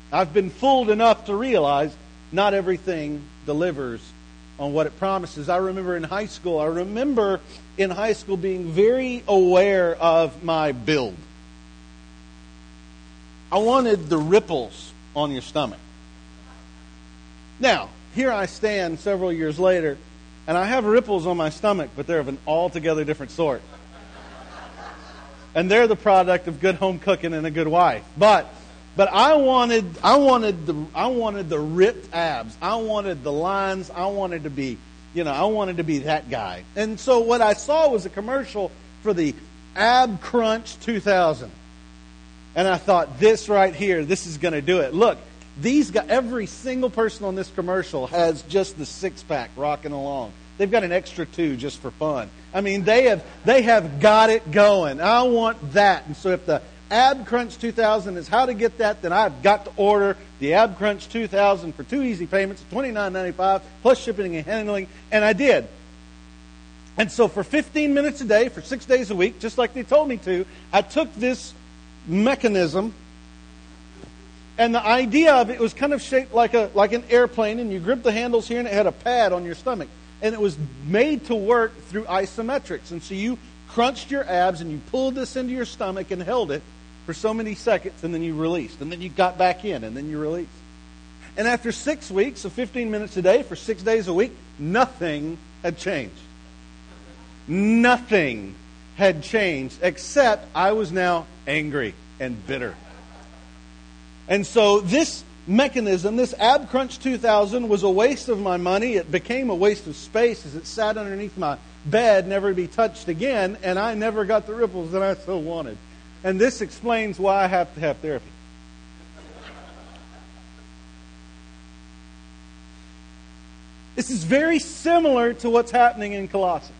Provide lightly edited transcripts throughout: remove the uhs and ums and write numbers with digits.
I've been fooled enough to realize not everything delivers on what it promises. I remember in high school being very aware of my build. I wanted the ripples on your stomach. Now, here I stand several years later, and I have ripples on my stomach, but they're of an altogether different sort. And they're the product of good home cooking and a good wife. But I wanted the ripped abs. I wanted the lines. I wanted to be that guy. And so what I saw was a commercial for the Ab Crunch 2000. And I thought, this right here, this is going to do it. Look, these guys, every single person on this commercial has just the six-pack rocking along. They've got an extra 2 just for fun. I mean, they have got it going. I want that. And so if the Ab Crunch 2000 is how to get that, then I've got to order the Ab Crunch 2000 for 2 easy payments, $29.95, plus shipping and handling. And I did. And so for 15 minutes a day, for 6 days a week, just like they told me to, I took this mechanism, and the idea of it was kind of shaped like an airplane, and you grip the handles here, and it had a pad on your stomach. And it was made to work through isometrics. And so you crunched your abs, and you pulled this into your stomach and held it for so many seconds, and then you released. And then you got back in, and then you released. And after 6 weeks of 15 minutes a day for 6 days a week, nothing had changed. Nothing had changed, except I was now angry and bitter. And so this mechanism, this Ab Crunch 2000, was a waste of my money. It became a waste of space as it sat underneath my bed, never to be touched again, and I never got the ripples that I so wanted. And this explains why I have to have therapy. This is very similar to what's happening in Colossians.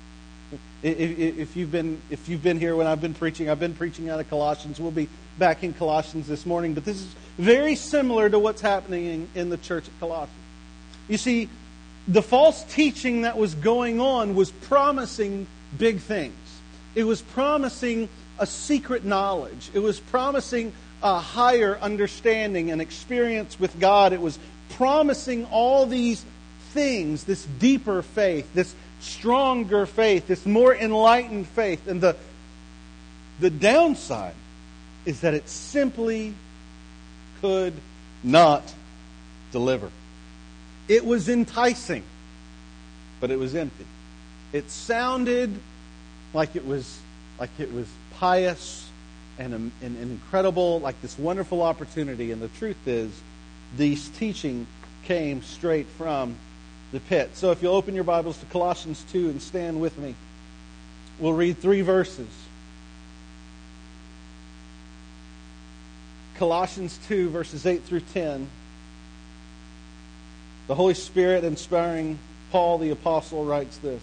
If you've been here when I've been preaching out of Colossians. We'll be back in Colossians this morning, but this is very similar to what's happening in the church at Colossae. You see, the false teaching that was going on was promising big things. It was promising a secret knowledge. It was promising a higher understanding and experience with God. It was promising all these things, this deeper faith, this stronger faith, this more enlightened faith. And the downside is that it simply could not deliver. It was enticing, but it was empty. It sounded like it was pious and incredible, like this wonderful opportunity. And the truth is, this teaching came straight from the pit. So if you'll open your Bibles to Colossians 2 and stand with me, we'll read 3 verses. Colossians 2, verses 8 through 10. The Holy Spirit, inspiring Paul the Apostle, writes this.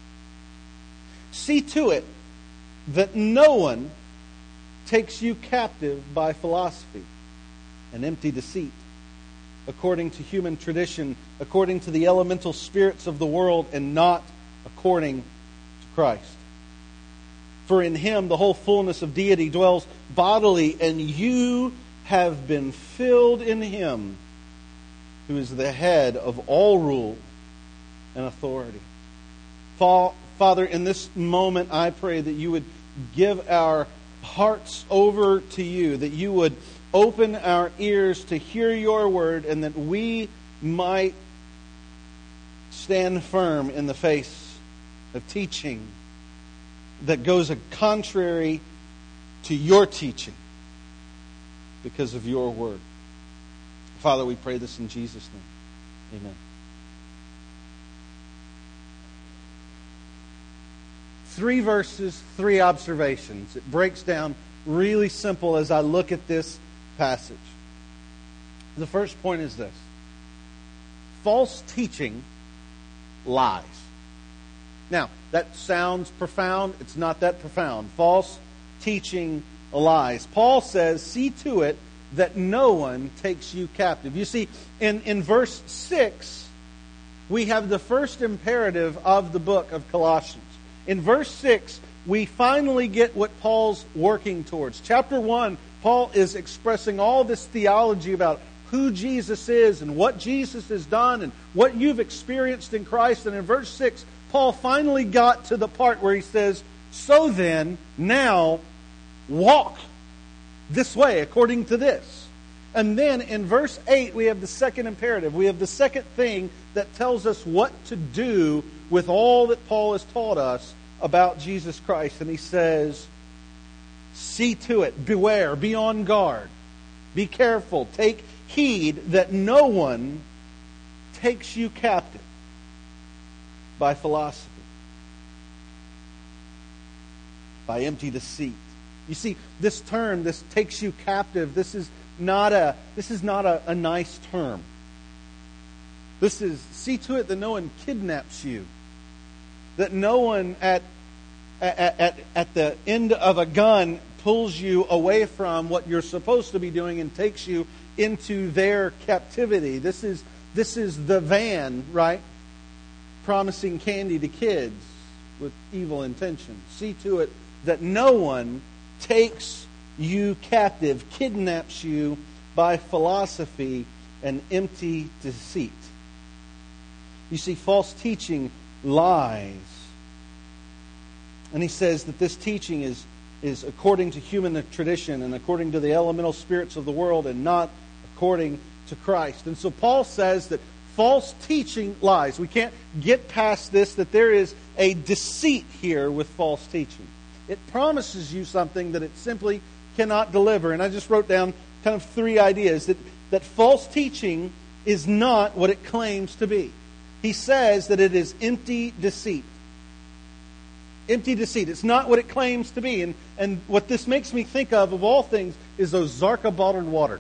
See to it that no one takes you captive by philosophy and empty deceit, according to human tradition, according to the elemental spirits of the world, and not according to Christ. For in Him the whole fullness of deity dwells bodily, and you have been filled in Him, who is the head of all rule and authority. Father, in this moment I pray that you would give our hearts over to you, that you would open our ears to hear your word, and that we might stand firm in the face of teaching that goes contrary to your teaching because of your word. Father, we pray this in Jesus' name. Amen. 3 verses, 3 observations. It breaks down really simple as I look at this passage. The first point is this. False teaching lies. Now, that sounds profound. It's not that profound. False teaching lies. Paul says, see to it that no one takes you captive. You see, in verse 6, we have the first imperative of the book of Colossians. In verse 6, we finally get what Paul's working towards. Chapter 1 Paul is expressing all this theology about who Jesus is and what Jesus has done and what you've experienced in Christ. And in verse 6, Paul finally got to the part where he says, so then, now, walk this way according to this. And then in verse 8, we have the second imperative. We have the second thing that tells us what to do with all that Paul has taught us about Jesus Christ. And he says, see to it, beware, be on guard, be careful, take heed that no one takes you captive by philosophy, by empty deceit. You see, this term, this takes you captive, this is not a nice term. This is, see to it that no one kidnaps you, that no one at the end of a gun pulls you away from what you're supposed to be doing and takes you into their captivity. This is the van, right? Promising candy to kids with evil intentions. See to it that no one takes you captive, kidnaps you by philosophy and empty deceit. You see, false teaching lies. And he says that this teaching is according to human tradition and according to the elemental spirits of the world and not according to Christ. And so Paul says that false teaching lies. We can't get past this, that there is a deceit here with false teaching. It promises you something that it simply cannot deliver. And I just wrote down kind of three ideas. That false teaching is not what it claims to be. He says that it is empty deceit. Empty deceit. It's not what it claims to be. And what this makes me think of all things, is Ozarka bottled water.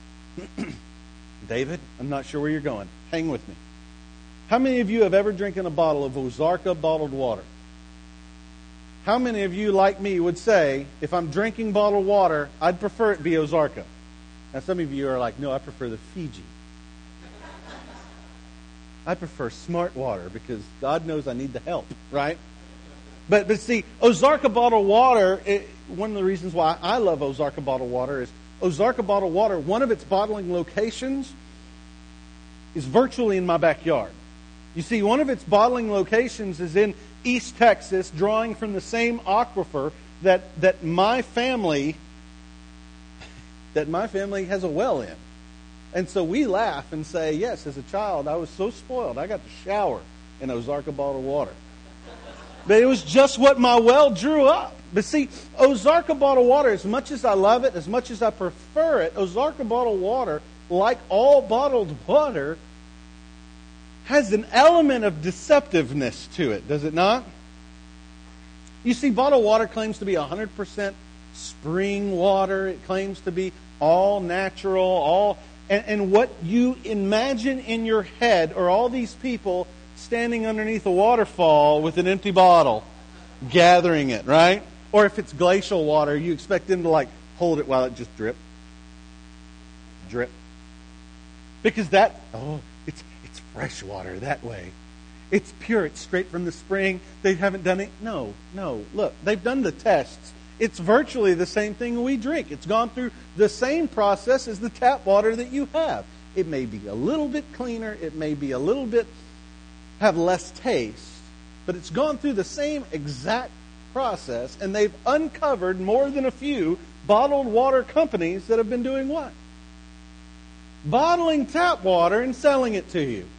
David, I'm not sure where you're going. Hang with me. How many of you have ever drinking a bottle of Ozarka bottled water? How many of you, like me, would say, if I'm drinking bottled water, I'd prefer it be Ozarka? Now, some of you are like, no, I prefer the Fiji. I prefer smart water because God knows I need the help, right? But see, Ozarka bottled water, one of the reasons why I love Ozarka bottled water is Ozarka bottled water, one of its bottling locations is virtually in my backyard. You see, one of its bottling locations is in East Texas, drawing from the same aquifer that my family has a well in. And so we laugh and say, yes, as a child, I was so spoiled. I got to shower in Ozarka bottled water. But it was just what my well drew up. But see, Ozarka bottled water, as much as I love it, as much as I prefer it, Ozarka bottled water, like all bottled water, has an element of deceptiveness to it, does it not? You see, bottled water claims to be 100% spring water. It claims to be all natural, and what you imagine in your head are all these people standing underneath a waterfall with an empty bottle, gathering it, right? Or if it's glacial water, you expect them to hold it while it just drip. Because it's fresh water that way. It's pure. It's straight from the spring. They haven't done it. No. Look, they've done the tests. It's virtually the same thing we drink. It's gone through the same process as the tap water that you have. It may be a little bit cleaner. It may be a little bit have less taste. But it's gone through the same exact process. And they've uncovered more than a few bottled water companies that have been doing what? Bottling tap water and selling it to you.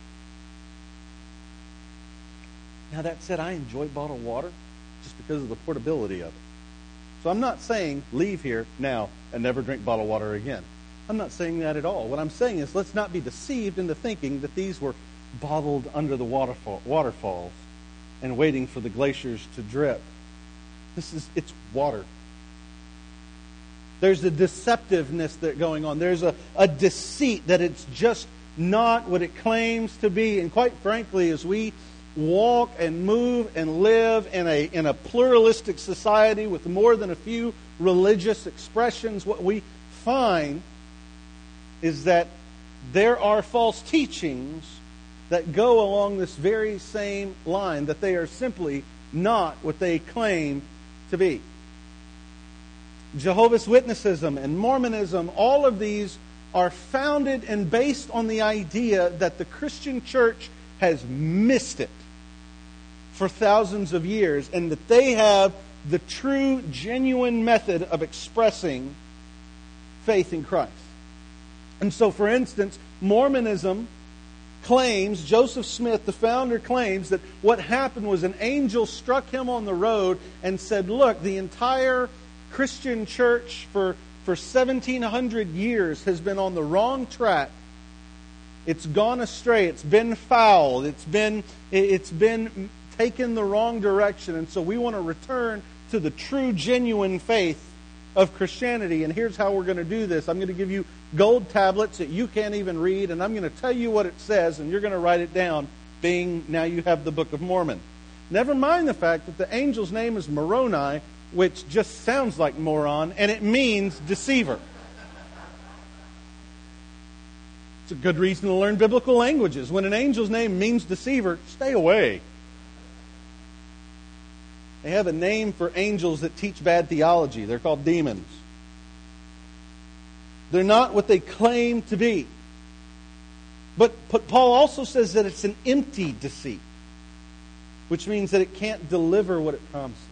Now that said, I enjoy bottled water just because of the portability of it. So I'm not saying leave here now and never drink bottled water again. I'm not saying that at all. What I'm saying is let's not be deceived into thinking that these were bottled under the waterfalls and waiting for the glaciers to drip. It's water. There's a deceptiveness that's going on. There's a deceit that it's just not what it claims to be. And quite frankly, as we walk and move and live in a pluralistic society with more than a few religious expressions, what we find is that there are false teachings that go along this very same line, that they are simply not what they claim to be. Jehovah's Witnessism and Mormonism, all of these are founded and based on the idea that the Christian church has missed it for thousands of years, and that they have the true, genuine method of expressing faith in Christ. And so, for instance, Mormonism claims, Joseph Smith, the founder, claims that what happened was an angel struck him on the road and said, look, the entire Christian church for 1,700 years has been on the wrong track. It's gone astray. It's been foul. It's been taken the wrong direction. And so we want to return to the true, genuine faith of Christianity. And here's how we're going to do this. I'm going to give you gold tablets that you can't even read, and I'm going to tell you what it says, and you're going to write it down, being now you have the Book of Mormon. Never mind the fact that the angel's name is Moroni, which just sounds like moron, and it means deceiver. It's a good reason to learn biblical languages. When an angel's name means deceiver, stay away. They have a name for angels that teach bad theology. They're called demons. They're not what they claim to be. But Paul also says that it's an empty deceit, which means that it can't deliver what it promises.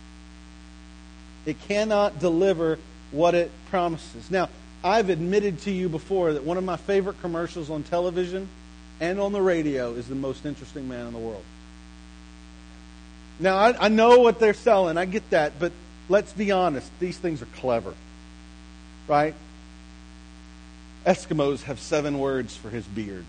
It cannot deliver what it promises. Now, I've admitted to you before that one of my favorite commercials on television and on the radio is The Most Interesting Man in the World. Now, I know what they're selling. I get that. But let's be honest. These things are clever. Right? Eskimos have 7 words for his beard.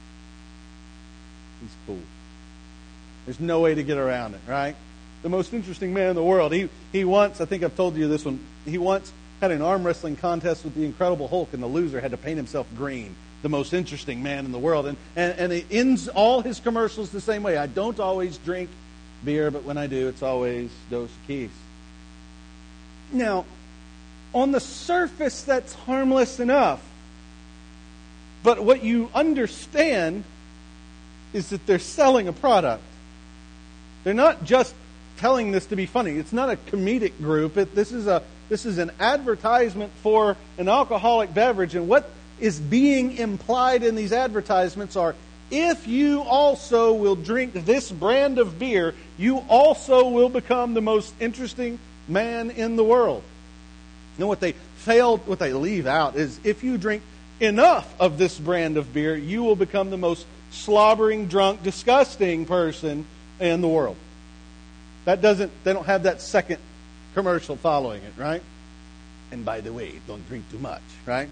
He's cool. There's no way to get around it, right? The most interesting man in the world. He once, I think I've told you this one, he once had an arm wrestling contest with the Incredible Hulk, and the loser had to paint himself green. The most interesting man in the world. And he ends all his commercials the same way. I don't always drink beer, but when I do, it's always Dos Equis. Now, on the surface, that's harmless enough. But what you understand is that they're selling a product. They're not just telling this to be funny. It's not a comedic group. This is an advertisement for an alcoholic beverage. And what is being implied in these advertisements are, if you also will drink this brand of beer, you also will become the most interesting man in the world. You know what they leave out is, if you drink enough of this brand of beer, you will become the most slobbering, drunk, disgusting person in the world. They don't have that second commercial following it, right? And by the way, don't drink too much, right?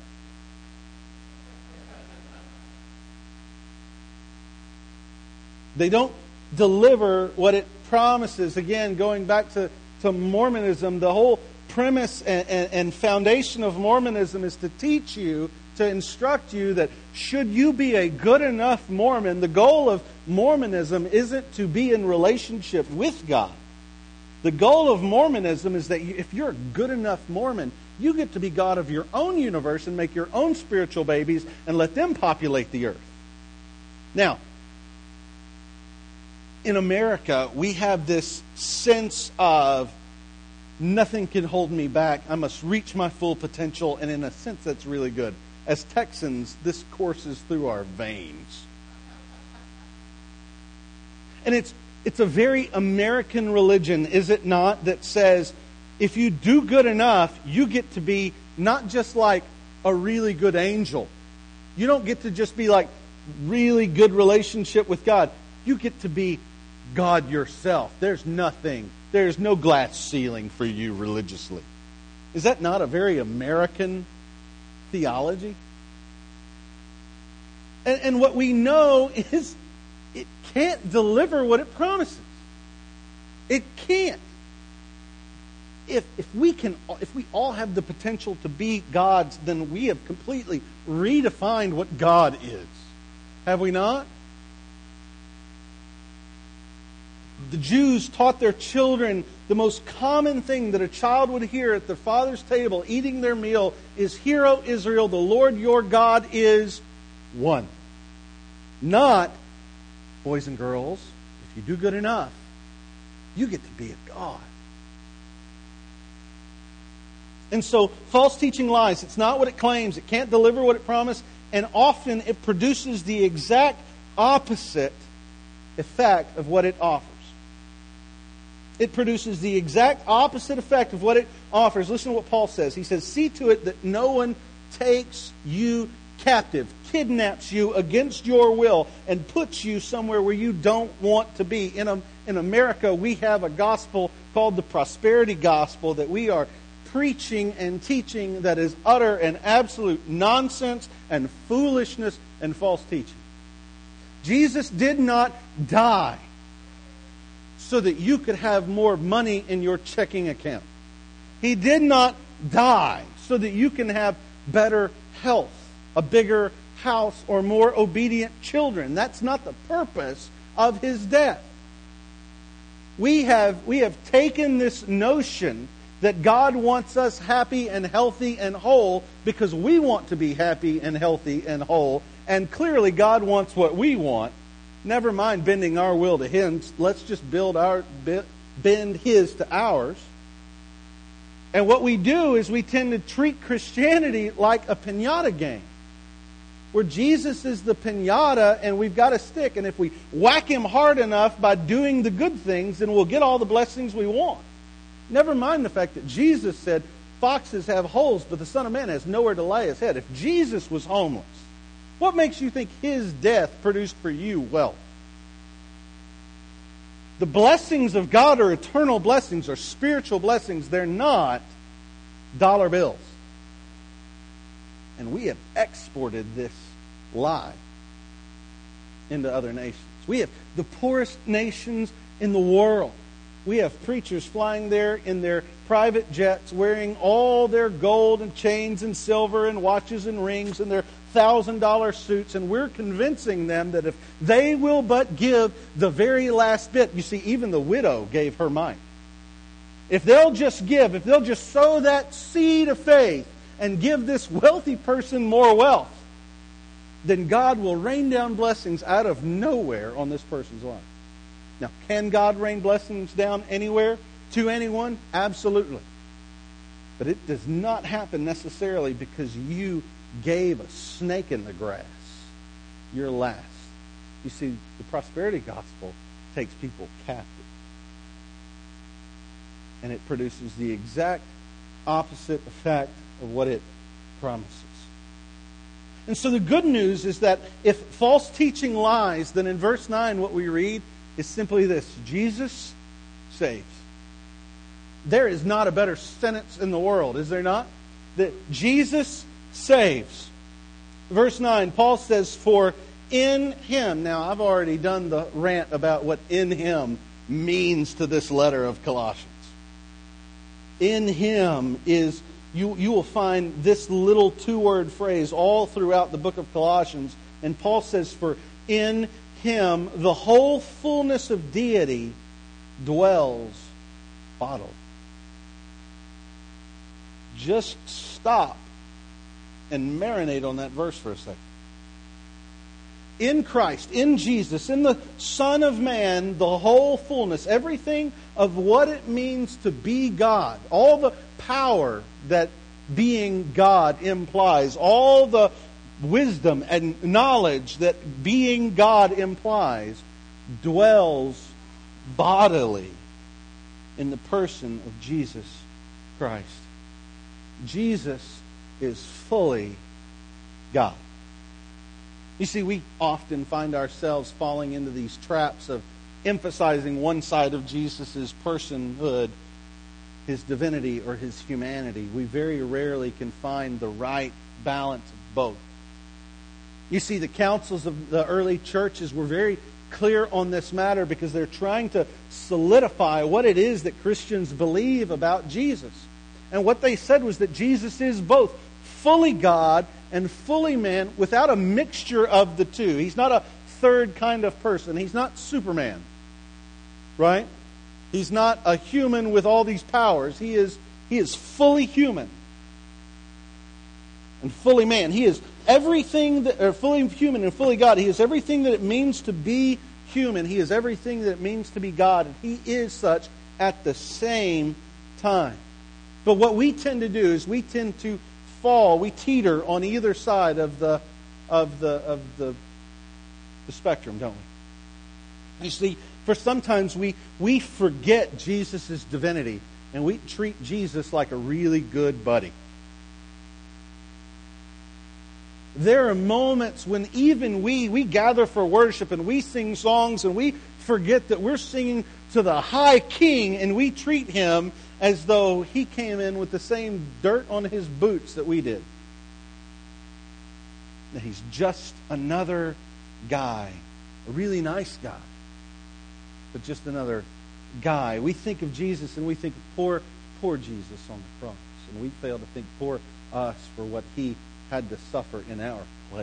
They don't deliver what it promises. Again, going back to Mormonism, the whole premise and foundation of Mormonism is to teach you, to instruct you that should you be a good enough Mormon, the goal of Mormonism isn't to be in relationship with God. The goal of Mormonism is that if you're a good enough Mormon, you get to be God of your own universe and make your own spiritual babies and let them populate the earth. Now, in America, we have this sense of nothing can hold me back. I must reach my full potential. And in a sense, that's really good. As Texans, this courses through our veins. And it's a very American religion, is it not, that says if you do good enough, you get to be not just like a really good angel. You don't get to just be like really good relationship with God. You get to be God yourself. There's no glass ceiling for you religiously. Is that not a very American theology? And what we know is it can't deliver what it promises. It can't. If we all have the potential to be gods, then we have completely redefined what God is. Have we not? The Jews taught their children the most common thing that a child would hear at their father's table eating their meal is, "Hear, O Israel, the Lord your God is one." Not, boys and girls, if you do good enough, you get to be a God. And so false teaching lies. It's not what it claims. It can't deliver what it promised. And often it produces the exact opposite effect of what it offers. It produces the exact opposite effect of what it offers. Listen to what Paul says. He says, see to it that no one takes you captive, kidnaps you against your will, and puts you somewhere where you don't want to be. In America, we have a gospel called the prosperity gospel that we are preaching and teaching that is utter and absolute nonsense and foolishness and false teaching. Jesus did not die so that you could have more money in your checking account. He did not die so that you can have better health, a bigger house, or more obedient children. That's not the purpose of His death. We have taken this notion that God wants us happy and healthy and whole because we want to be happy and healthy and whole. And clearly God wants what we want. Never mind bending our will to His. Let's just bend His to ours. And what we do is we tend to treat Christianity like a piñata game, where Jesus is the piñata and we've got a stick, and if we whack Him hard enough by doing the good things, then we'll get all the blessings we want. Never mind the fact that Jesus said, foxes have holes, but the Son of Man has nowhere to lay His head. If Jesus was homeless, what makes you think His death produced for you wealth? The blessings of God are eternal blessings, are spiritual blessings. They're not dollar bills. And we have exported this lie into other nations. We have the poorest nations in the world. We have preachers flying there in their private jets, wearing all their gold and chains and silver and watches and rings and their $1,000 suits, and we're convincing them that if they will but give the very last bit, you see, even the widow gave her mite. If they'll just give, if they'll just sow that seed of faith and give this wealthy person more wealth, then God will rain down blessings out of nowhere on this person's life. Now, can God rain blessings down anywhere to anyone? Absolutely. But it does not happen necessarily because you gave a snake in the grass your last. You see, the prosperity gospel takes people captive. And it produces the exact opposite effect of what it promises. And so the good news is that if false teaching lies, then in verse 9 what we read is simply this: Jesus saves. There is not a better sentence in the world, is there not? That Jesus saves. Verse 9, Paul says, for in Him. Now, I've already done the rant about what in Him means to this letter of Colossians. In Him is, you will find this little two-word phrase all throughout the book of Colossians. And Paul says, for in Him the whole fullness of deity dwells bodily. Just stop and marinate on that verse for a second. In Christ, in Jesus, in the Son of Man, the whole fullness, everything of what it means to be God, all the power that being God implies, all the wisdom and knowledge that being God implies, dwells bodily in the person of Jesus Christ. Jesus is fully God. You see, we often find ourselves falling into these traps of emphasizing one side of Jesus' personhood, His divinity or His humanity. We very rarely can find the right balance of both. You see, the councils of the early churches were very clear on this matter because they're trying to solidify what it is that Christians believe about Jesus. And what they said was that Jesus is both fully God and fully man without a mixture of the two. He's not a third kind of person. He's not Superman. Right? He's not a human with all these powers. He is fully human and fully man. He is everything that, or fully human and fully God. He is everything that it means to be human. He is everything that it means to be God. And He is such at the same time. But what we tend to do is we tend to fall, we teeter on either side of the spectrum, don't we? You see, for sometimes we forget Jesus' divinity and we treat Jesus like a really good buddy. There are moments when even we gather for worship and we sing songs and we forget that we're singing to the high king and we treat him as though he came in with the same dirt on his boots that we did. That he's just another guy, a really nice guy, but just another guy. We think of Jesus and we think of poor Jesus on the cross, and we fail to think poor us for what he had to suffer in our place.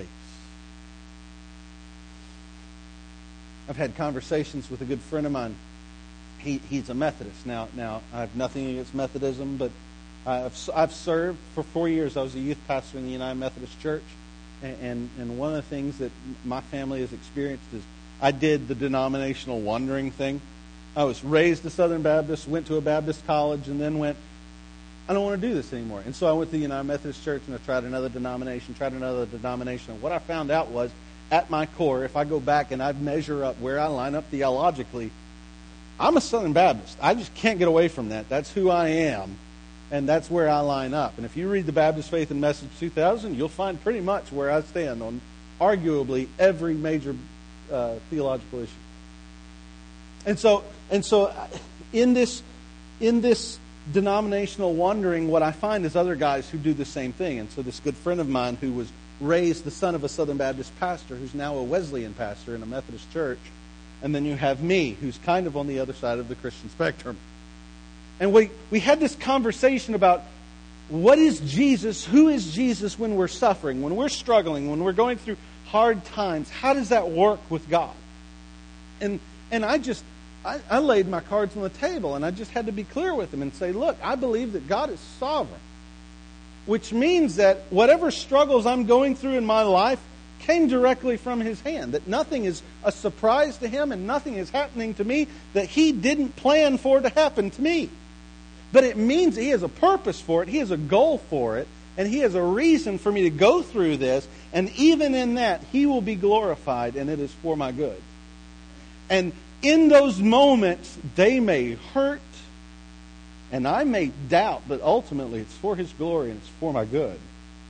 I've had conversations with a good friend of mine. He's a Methodist. Now I have nothing against Methodism, but I've served for 4 years. I was a youth pastor in the United Methodist Church, and one of the things that my family has experienced is I did the denominational wandering thing. I was raised a Southern Baptist, went to a Baptist college, and then went, I don't want to do this anymore. And so I went to the United Methodist Church, and I tried another denomination. And what I found out was, at my core, if I go back and I measure up where I line up theologically, I'm a Southern Baptist. I just can't get away from that. That's who I am, and that's where I line up. And if you read the Baptist Faith and Message 2000, you'll find pretty much where I stand on arguably every major theological issue. And so in this denominational wandering, what I find is other guys who do the same thing. And so this good friend of mine who was raised the son of a Southern Baptist pastor, who's now a Wesleyan pastor in a Methodist church, and then you have me, who's kind of on the other side of the Christian spectrum. And we had this conversation about what is Jesus, who is Jesus when we're suffering, when we're struggling, when we're going through hard times. How does that work with God? And I laid my cards on the table, and I just had to be clear with him and say, look, I believe that God is sovereign, which means that whatever struggles I'm going through in my life came directly from his hand, that nothing is a surprise to him and nothing is happening to me that he didn't plan for to happen to me. But it means he has a purpose for it, he has a goal for it, and he has a reason for me to go through this, and even in that, he will be glorified, and it is for my good. And in those moments, they may hurt, and I may doubt, but ultimately it's for his glory and it's for my good.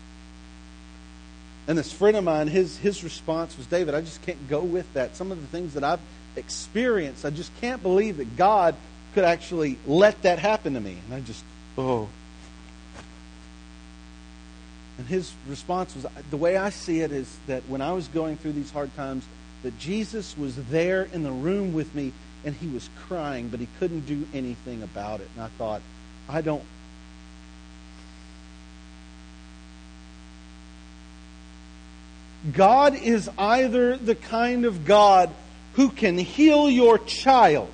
And this friend of mine, his response was, David, I just can't go with that. Some of the things that I've experienced, I just can't believe that God could actually let that happen to me. And I just, And his response was, the way I see it is that when I was going through these hard times, that Jesus was there in the room with me and he was crying, but he couldn't do anything about it. And I thought, God is either the kind of God who can heal your child,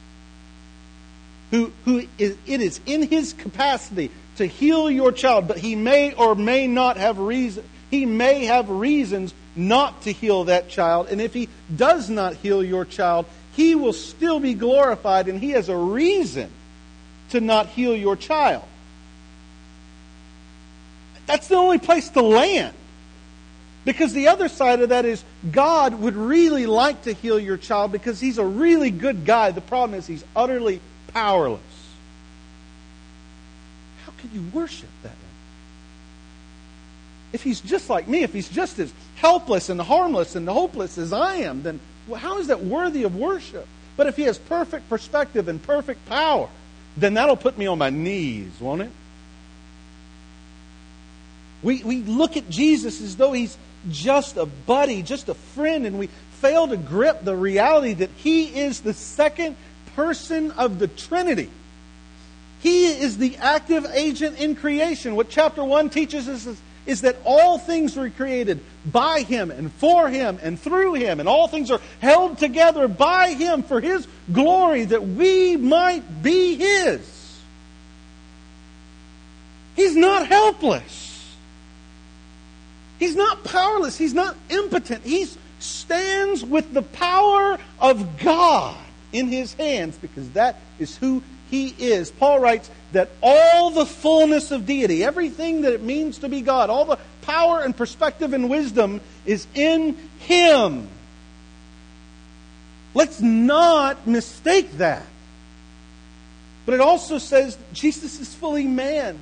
it is in his capacity to heal your child, but he may or may not have reason. He may have reasons not to heal that child, and if he does not heal your child, he will still be glorified, and he has a reason to not heal your child. That's the only place to land. Because the other side of that is God would really like to heal your child because he's a really good guy. The problem is he's utterly powerless. How can you worship that way? If he's just like me, if he's just as helpless and harmless and hopeless as I am, then how is that worthy of worship? But if he has perfect perspective and perfect power, then that'll put me on my knees, won't it? We look at Jesus as though he's just a buddy, just a friend, and we fail to grip the reality that he is the second person of the Trinity. He is the active agent in creation. What chapter 1 teaches us is that all things were created by him and for him and through him, and all things are held together by him for his glory, that we might be his. He's not helpless. He's not powerless. He's not impotent. He stands with the power of God in his hands because that is who He is. Paul writes that all the fullness of deity, everything that it means to be God, all the power and perspective and wisdom is in Him. Let's not mistake that. But it also says Jesus is fully man.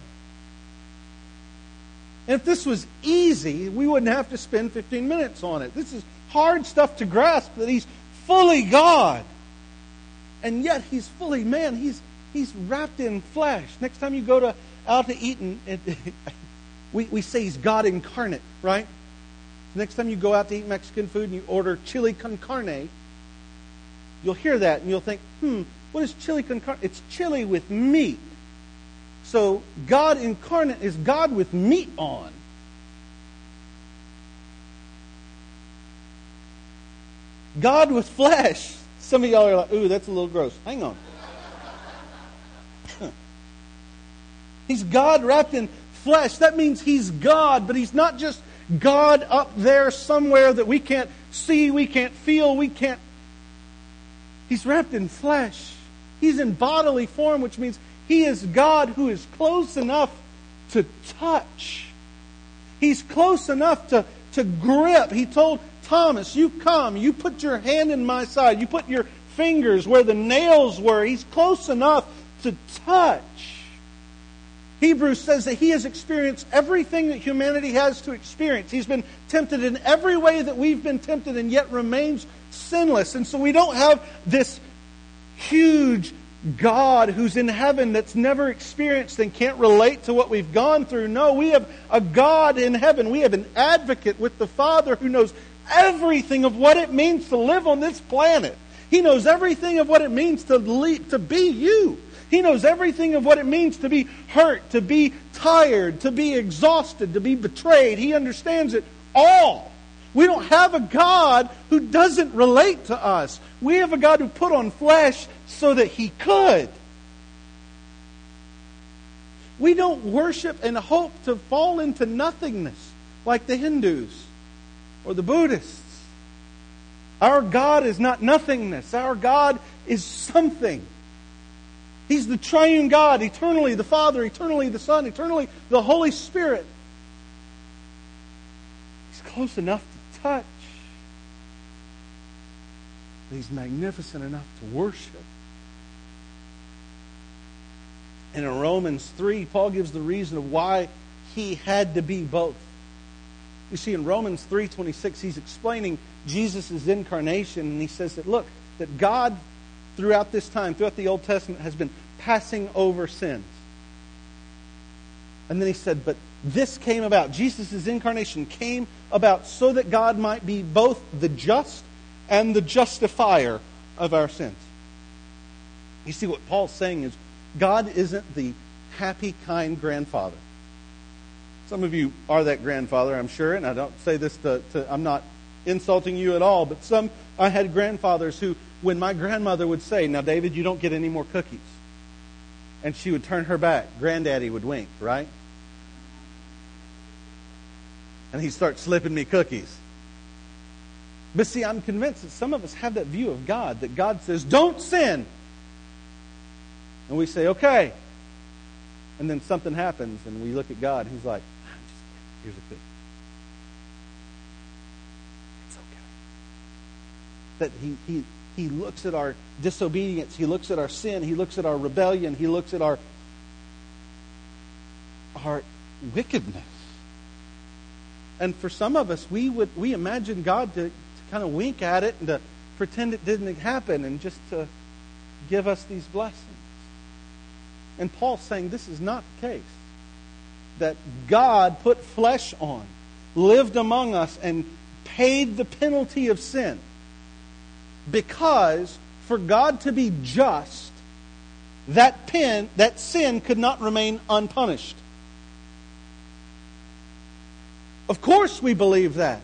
And if this was easy, we wouldn't have to spend 15 minutes on it. This is hard stuff to grasp, that He's fully God. And yet He's fully man. He's wrapped in flesh. Next time you go out to eat, we say He's God incarnate, right? Next time you go out to eat Mexican food and you order chili con carne, you'll hear that and you'll think, what is chili con carne? It's chili with meat. So God incarnate is God with meat on. God with flesh. Some of y'all are like, ooh, that's a little gross. Hang on. He's God wrapped in flesh. That means He's God, but He's not just God up there somewhere that we can't see, we can't feel, He's wrapped in flesh. He's in bodily form, which means He is God who is close enough to touch. He's close enough to grip. He told Thomas, you come, you put your hand in my side, you put your fingers where the nails were. He's close enough to touch. Hebrews says that He has experienced everything that humanity has to experience. He's been tempted in every way that we've been tempted and yet remains sinless. And so we don't have this huge God who's in heaven that's never experienced and can't relate to what we've gone through. No, we have a God in heaven. We have an advocate with the Father who knows everything of what it means to live on this planet. He knows everything of what it means to be you. He knows everything of what it means to be hurt, to be tired, to be exhausted, to be betrayed. He understands it all. We don't have a God who doesn't relate to us. We have a God who put on flesh so that He could. We don't worship and hope to fall into nothingness like the Hindus or the Buddhists. Our God is not nothingness. Our God is something. He's the triune God, eternally the Father, eternally the Son, eternally the Holy Spirit. He's close enough to touch. He's magnificent enough to worship. And in Romans 3, Paul gives the reason of why He had to be both. You see, in Romans 3:26, he's explaining Jesus' incarnation, and he says that, look, that God, throughout this time, throughout the Old Testament, has been passing over sins. And then he said, but this came about, Jesus' incarnation came about so that God might be both the just and the justifier of our sins. You see, what Paul's saying is, God isn't the happy, kind grandfather. Some of you are that grandfather, I'm sure, and I don't say this I'm not insulting you at all, but I had grandfathers who, when my grandmother would say, now David, you don't get any more cookies, and she would turn her back, Granddaddy would wink, right? And he'd start slipping me cookies. But see, I'm convinced that some of us have that view of God, that God says, don't sin. And we say, okay. And then something happens, and we look at God, and He's like, here's a cookie. It's okay. That He looks at our disobedience, He looks at our sin, He looks at our rebellion, He looks at our wickedness. And for some of us, we imagine God to kind of wink at it and to pretend it didn't happen and just to give us these blessings. And Paul's saying this is not the case. That God put flesh on, lived among us, and paid the penalty of sin. Because for God to be just, that sin could not remain unpunished. Of course we believe that.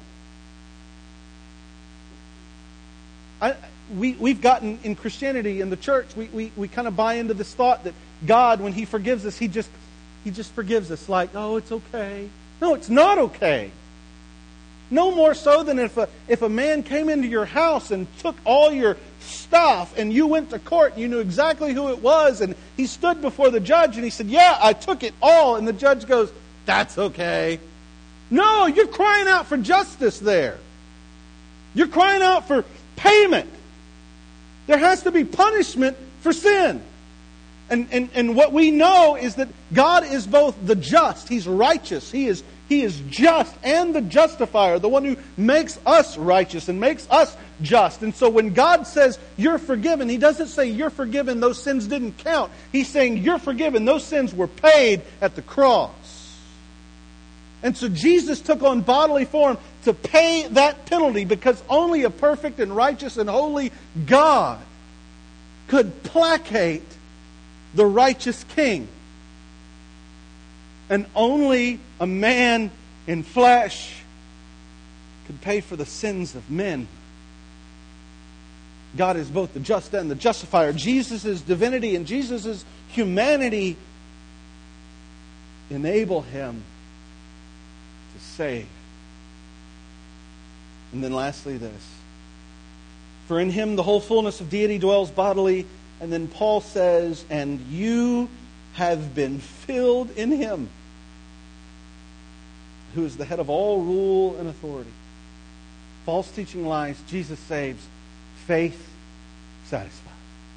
We've gotten in Christianity, in the church, we kind of buy into this thought that God, when He forgives us, He just forgives us like, oh, it's okay. No, it's not okay. No more so than if a man came into your house and took all your stuff, and you went to court, and you knew exactly who it was, and he stood before the judge, and he said, yeah, I took it all. And the judge goes, that's okay. No, you're crying out for justice there. You're crying out for payment. There has to be punishment for sin. And what we know is that God is both the just, He's righteous, He is just, and the justifier, the one who makes us righteous and makes us just. And so when God says you're forgiven, He doesn't say you're forgiven, those sins didn't count. He's saying you're forgiven, those sins were paid at the cross. And so Jesus took on bodily form to pay that penalty, because only a perfect and righteous and holy God could placate the righteous king. And only a man in flesh could pay for the sins of men. God is both the just and the justifier. Jesus' divinity and Jesus' humanity enable Him to save. And then lastly this. For in Him the whole fullness of deity dwells bodily. And then Paul says, and you have been filled in Him, who is the head of all rule and authority. False teaching lies, Jesus saves. Faith satisfies.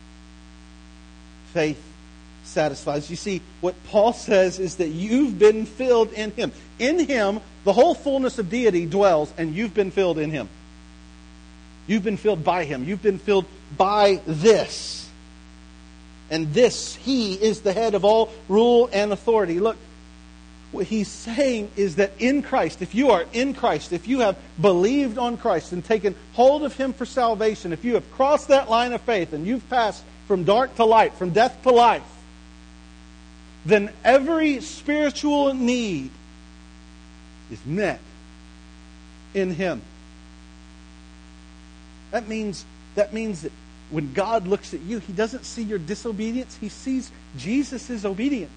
Faith satisfies. You see, what Paul says is that you've been filled in Him. In Him, the whole fullness of deity dwells, and you've been filled in Him. You've been filled by Him. You've been filled by this. And this, He is the head of all rule and authority. Look, what he's saying is that in Christ, if you are in Christ, if you have believed on Christ and taken hold of Him for salvation, if you have crossed that line of faith and you've passed from dark to light, from death to life, then every spiritual need is met in Him. That means that when God looks at you, He doesn't see your disobedience. He sees Jesus' obedience.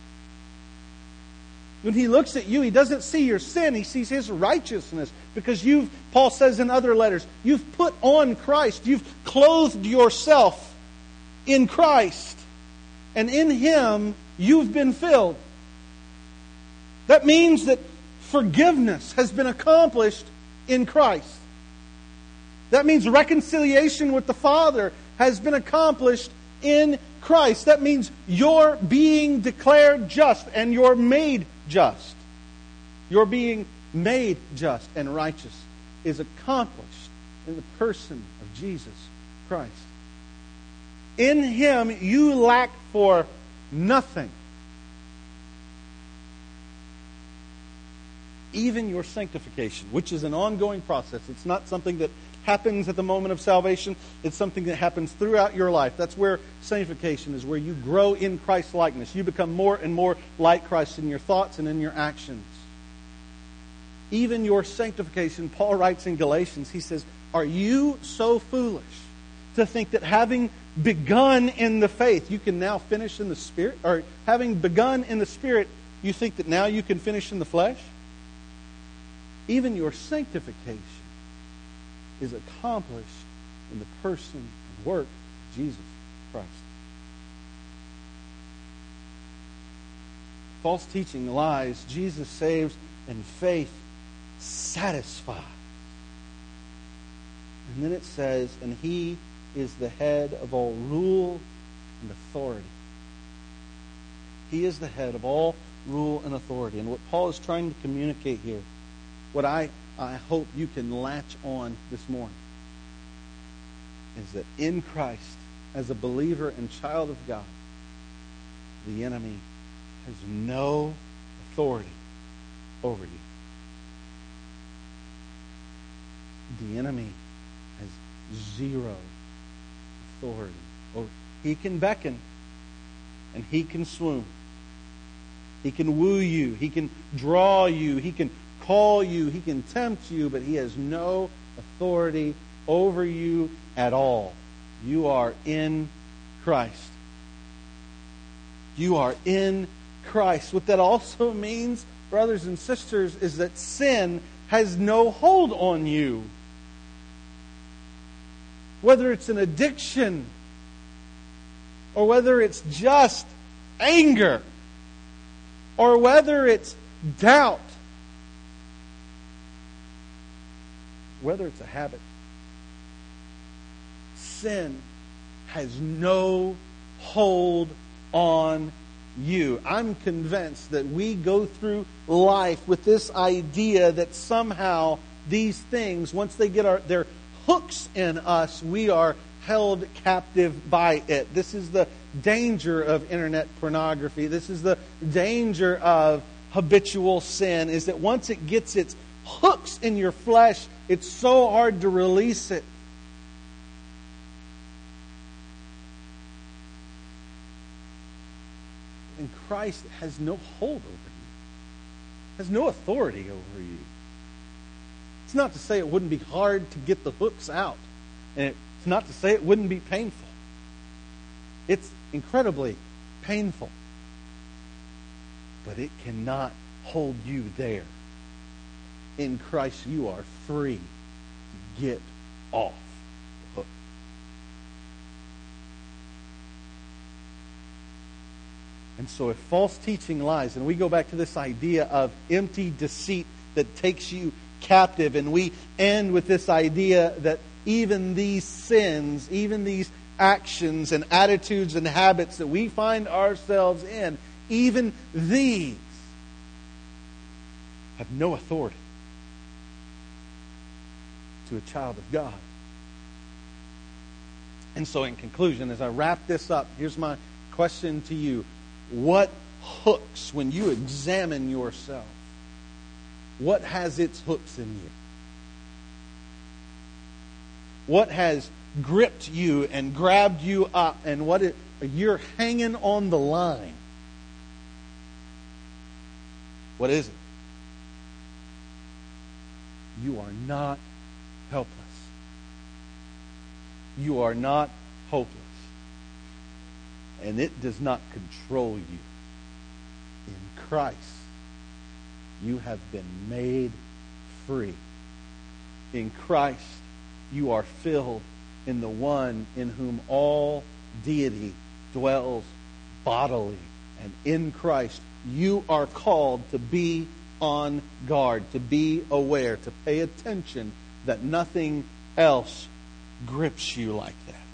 When He looks at you, He doesn't see your sin. He sees His righteousness. Because Paul says in other letters, you've put on Christ. You've clothed yourself in Christ. And in Him, you've been filled. That means that forgiveness has been accomplished in Christ. That means reconciliation with the Father has been accomplished in Christ. That means you're being declared just and you're made just. You're being made just and righteous is accomplished in the person of Jesus Christ. In Him you lack for nothing. Even your sanctification, which is an ongoing process. It's not something that happens at the moment of salvation. It's something that happens throughout your life. That's where sanctification is, where you grow in Christ's likeness. You become more and more like Christ in your thoughts and in your actions. Even your sanctification, Paul writes in Galatians, he says, are you so foolish to think that having begun in the faith, you can now finish in the Spirit? Or having begun in the Spirit, you think that now you can finish in the flesh? Even your sanctification is accomplished in the person and work of Jesus Christ. False teaching lies. Jesus saves, and faith satisfies. And then it says, and He is the head of all rule and authority. He is the head of all rule and authority. And what Paul is trying to communicate here, what I hope you can latch on this morning, is that in Christ, as a believer and child of God, the enemy has no authority over you. The enemy has zero authority over you. He can beckon and he can swoon. He can woo you. He can draw you. He can call you. He can tempt you, but he has no authority over you at all. You are in Christ. You are in Christ. What that also means, brothers and sisters, is that sin has no hold on you. whether it's an addiction, or whether it's just anger, or whether it's doubt, whether it's a habit, sin has no hold on you. I'm convinced that we go through life with this idea that somehow these things, once they get their hooks in us, we are held captive by it. This is the danger of internet pornography. This is the danger of habitual sin, is that once it gets its hooks in your flesh, it's so hard to release it. And Christ has no hold over you, has no authority over you. It's not to say it wouldn't be hard to get the hooks out. And it's not to say it wouldn't be painful. It's incredibly painful. But it cannot hold you there. In Christ you are free to get off the hook. And so if false teaching lies, and we go back to this idea of empty deceit that takes you captive, and we end with this idea that even these sins, even these actions and attitudes and habits that we find ourselves in, even these have no authority to a child of God. And so in conclusion, as I wrap this up, here's my question to you. What hooks, when you examine yourself, what has its hooks in you? What has gripped you and grabbed you up, and you're hanging on the line? What is it? You are not helpless. You are not hopeless. And it does not control you. In Christ, you have been made free. In Christ, you are filled in the one in whom all deity dwells bodily. And in Christ, you are called to be on guard, to be aware, to pay attention that nothing else grips you like that.